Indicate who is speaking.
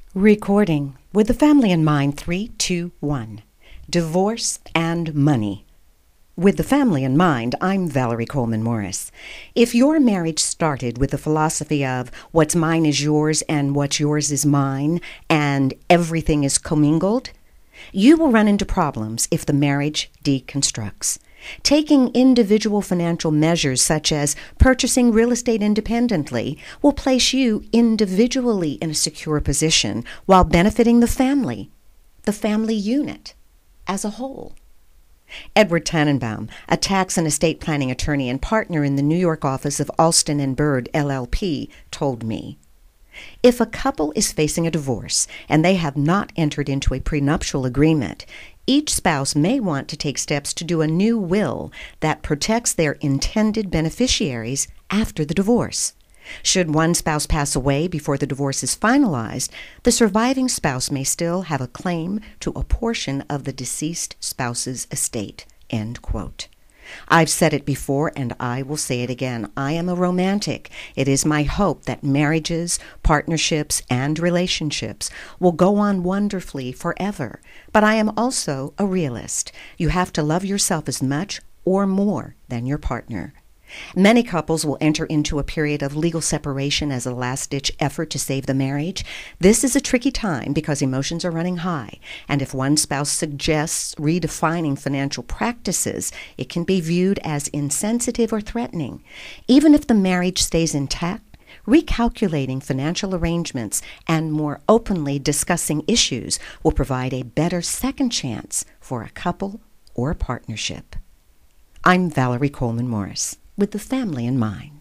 Speaker 1: Recording with the family in mind. 3, 2, 1. Divorce and money. With the family in mind, I'm Valerie Coleman Morris. If your marriage started with the philosophy of what's mine is yours and what's yours is mine, and everything is commingled, you will run into problems if the marriage deconstructs. Taking individual financial measures such as purchasing real estate independently will place you individually in a secure position while benefiting the family unit, as a whole. Edward Tannenbaum, a tax and estate planning attorney and partner in the New York office of Alston and Bird, LLP, told me, "If a couple is facing a divorce and they have not entered into a prenuptial agreement, each spouse may want to take steps to do a new will that protects their intended beneficiaries after the divorce. Should one spouse pass away before the divorce is finalized, the surviving spouse may still have a claim to a portion of the deceased spouse's estate." End quote. I've said it before and I will say it again. I am a romantic. It is my hope that marriages, partnerships, and relationships will go on wonderfully forever. But I am also a realist. You have to love yourself as much or more than your partner. Many couples will enter into a period of legal separation as a last-ditch effort to save the marriage. This is a tricky time because emotions are running high, and if one spouse suggests redefining financial practices, it can be viewed as insensitive or threatening. Even if the marriage stays intact, recalculating financial arrangements and more openly discussing issues will provide a better second chance for a couple or partnership. I'm Valerie Coleman Morris, with the family in mind.